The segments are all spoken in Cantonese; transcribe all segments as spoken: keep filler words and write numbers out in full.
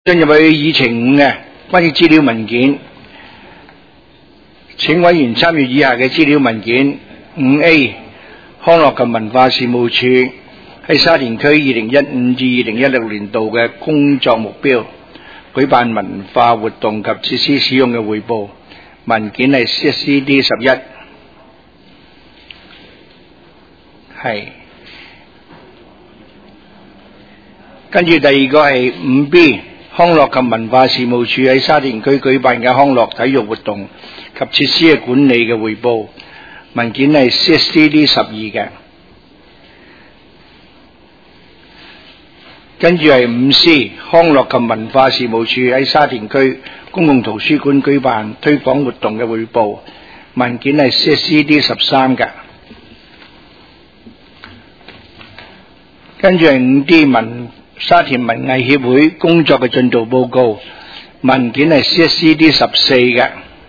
進入去議程五嘅關於資料文件，請委員參閱以下嘅資料文件。五 A 康樂及文化事務處喺沙田區二零一五至二零一六年度嘅工作目標，舉辦文化活動及設施使用嘅匯報文件係 C S D 十一，係。跟住第二個係五 B 康樂及文化事務處喺沙田區舉辦嘅康樂體育活動及設施嘅管理嘅匯報文件係 C S D 十二嘅。跟住係五 C 康樂及文化事務處喺沙田區公共圖書館舉辦推廣活動嘅匯報文件係 C S D 十三嘅。跟住係五 D 文沙田文藝協會工作嘅進度報告文件係 C S D 十四嘅。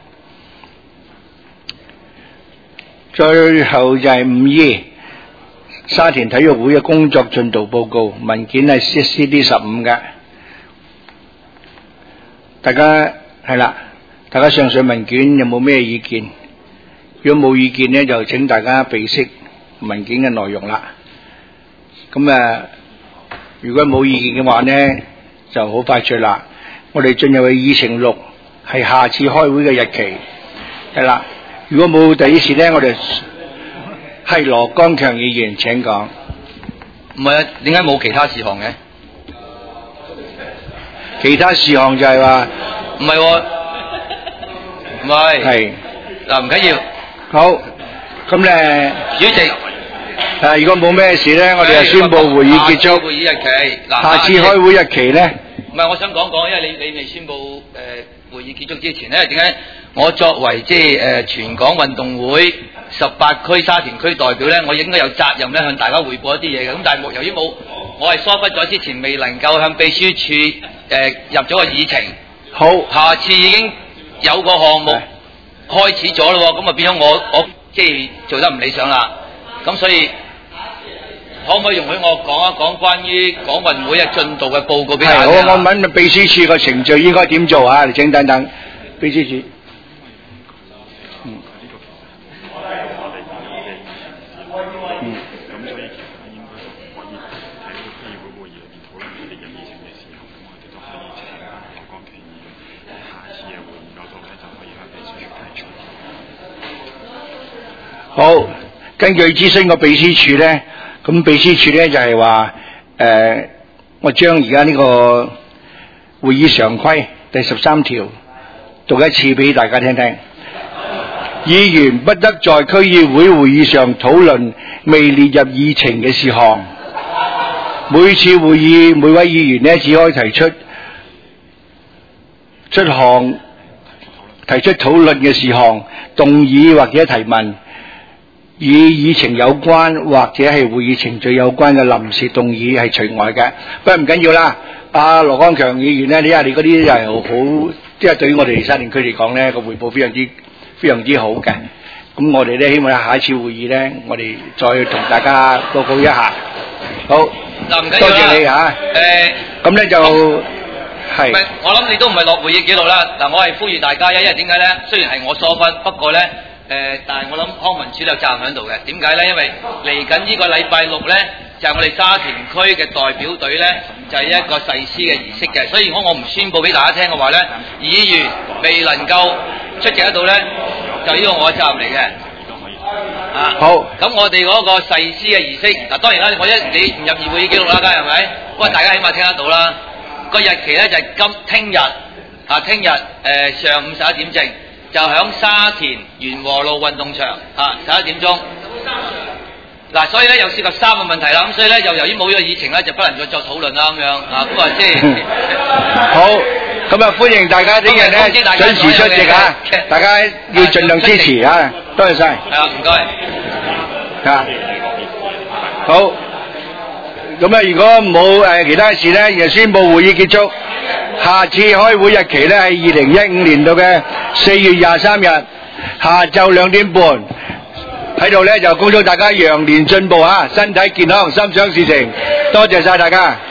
最後就係五 E 沙田體育會嘅工作進度報告文件係 C S D 十五嘅。大家係啦，大家上述文件有冇咩意見？如果冇意見呢，就請大家備悉文件嘅內容啦。咁啊如果冇意見嘅話呢，就好快脆啦。我哋進入去議程六，係下次開會嘅日期，係啦。如果冇第一事呢，我哋係羅光強議員請講。 唔係啊，點解冇其他事項嘅？ 其他事項就係話唔係喎，唔係。 係嗱，唔緊要。 好，咁咧， 主席。 誒，如果冇咩事咧，我哋就宣佈會議結束。 會議日期，嗱， 下次開會日期咧？ 唔係，我想講講，因為你你未宣佈誒會議結束之前咧，點解我作為即係誒全港運動會十八區沙田區代表咧，我應該有責任咧向大家彙報一啲嘢嘅。咁但係由於冇，我係疏忽咗之前未能夠向秘書處誒、呃、入咗個議程。 好， 下次已經有個項目開始咗咯，咁啊變咗我我即係做得唔理想啦。咁所以可唔可以容許我講一講關於港運會嘅進度嘅報告俾大家？ 係，我我問秘書處個程序應該點做啊？你請等等，秘書處。嗯。嗯。 咁所以其實應該就可以喺個區議會會議裏邊討論佢哋嘅議程嘅時候，咁我哋都可以請翻羅光強議員喺下次嘅會議嗰度咧，就可以向秘書處提出。 好。根據諮詢個秘書處咧，咁秘書處咧就係話誒，我將而家呢個會議常規第十三條讀一次俾大家聽聽。議員不得在區議會會議上討論未列入議程嘅事項。每次會議每位議員咧只可以提出出項提出討論嘅事項，動議或者提問。與議程有關或者係會議程序有關嘅臨時動議係除外嘅，不過唔緊要啦。阿羅光強議員咧，你睇下你嗰啲係好，即係對於我哋沙田區嚟講咧個匯報非常之非常之好嘅。咁我哋咧希望下一次會議咧，我哋再同大家報告一下。好，多謝你嚇。誒，咁咧就係。 唔係，我諗你都唔係落會議記錄啦。嗱，我係呼籲大家，因為點解咧？雖然係我疏忽，不過咧。誒、呃，但係我諗康文署有責任喺度嘅。點解咧？因為嚟緊呢個禮拜六咧，就係、是、我哋沙田區嘅代表隊咧，就係、是、一個誓師嘅儀式嘅。所以如果我唔宣佈俾大家聽嘅話咧，議員未能夠出席得到咧，就呢個我嘅責任嚟嘅。啊，好。咁我哋嗰個誓師嘅儀式，嗱當然啦，我一你唔入議會議記錄啦，梗係咪？不過大家起碼聽得到啦。個日期咧就係今聽日啊，聽日誒上午十一點正。就響沙田元和路運動場啊，十一點鐘。嗱，所以咧又涉及三個問題啦，咁所以咧又由於冇咗議程咧，就不能再作討論啦咁樣啊，咁啊即係好，咁啊歡迎大家啲人咧準時出席啊，大家要盡量支持啊，多謝晒。 係啊，唔該。 啊，好。咁啊，如果冇誒其他事咧，就宣佈會議結束。下次開會日期咧係二零一五年度嘅四月廿三日下晝兩點半，喺度咧就恭祝大家羊年進步啊，身體健康，心想事成，多謝晒大家。